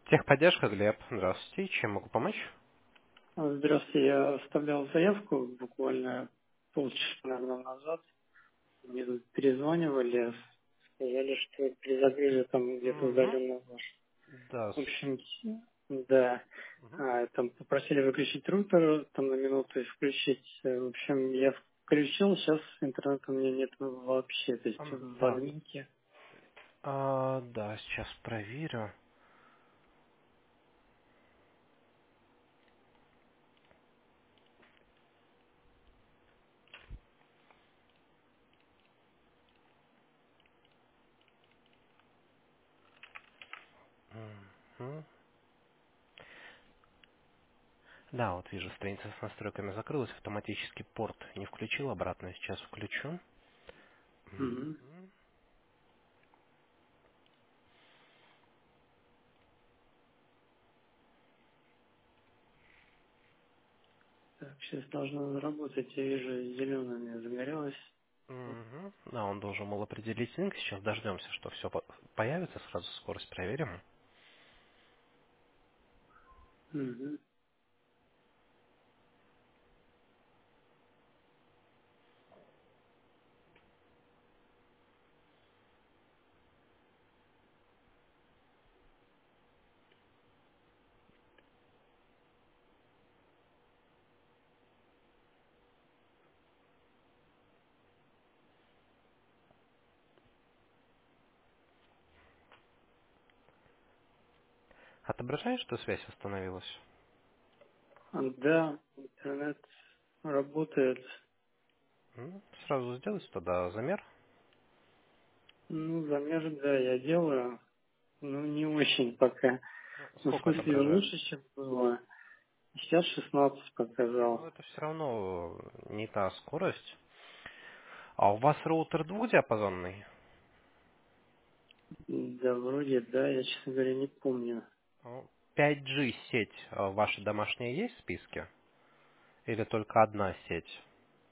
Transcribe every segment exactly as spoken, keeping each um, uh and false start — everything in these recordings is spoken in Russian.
Техподдержка, Глеб. Здравствуйте. Чем могу помочь? А, Здравствуйте, я оставлял заявку буквально полчаса, наверное, назад. Мне тут перезванивали, сказали, что при загрузе там где-то Угу. удаленно ваш. Да. В с- общем, да, мгм. а, там попросили выключить рутер, там на минуту и включить. Э, В общем, я включил, сейчас интернета у меня нет вообще, то есть Ам, в Да. админке. А, да, сейчас проверю. Мгм. Да, вот вижу, страница с настройками закрылась, автоматически порт не включил, обратно сейчас включу. Мгм. Мгм. Так, сейчас должно заработать, я вижу, зелеными загорелось. Мгм. Да, он должен был определить линк, сейчас дождемся, что все появится, сразу скорость проверим. Мгм. Отображает, что связь восстановилась? А, Да, интернет работает. М, Сразу сделать туда замер. Ну, замер, да, я делаю. Ну, не очень пока. Ну, в Сколько смысле, отображает? лучше, чем было. Сейчас шестнадцать Ну, показал. это все равно не та скорость. А у вас роутер двухдиапазонный? Да, вроде, да, я, честно говоря, не помню. Ну, пять джи сеть э, ваша домашняя есть в списке? Или только одна сеть?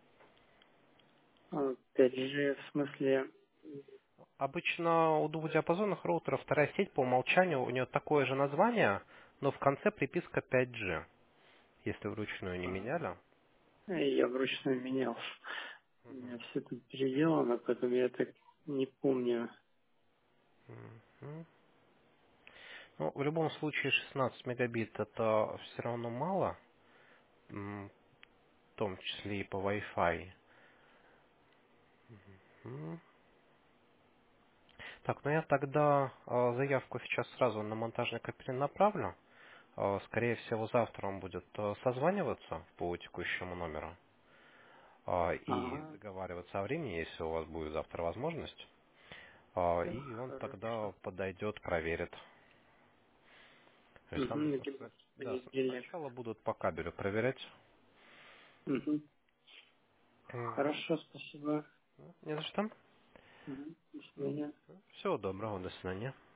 А, пять джи, в смысле, Обычно у двухдиапазонных роутеров вторая сеть по умолчанию, у нее такое же название, но в конце приписка пять джи, если вручную не а, меняли. я вручную менял. У меня все тут переделано, поэтому я так не помню. Мгм. Ну, в любом случае шестнадцать мегабит это все равно мало, м, в том числе и по Wi-Fi. М. Так, ну я тогда э, заявку сейчас сразу на монтажный кабинет направлю. Э, Скорее всего, завтра он будет э, созваниваться по текущему номеру э, и Ага, договариваться о времени, если у вас будет завтра возможность. Э, да, И он хорошо. тогда подойдет, проверит. То есть там, Угу, с- либо в да, с- понедельник. сначала будут по кабелю проверять. Угу. Мгм. Хорошо, спасибо. Не за что. Мгм. До свидания. Всего доброго, до свидания.